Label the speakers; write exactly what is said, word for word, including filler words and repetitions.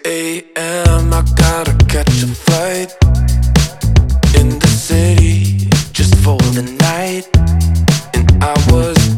Speaker 1: a m. I gotta catch a flight in the city just for the night. And I was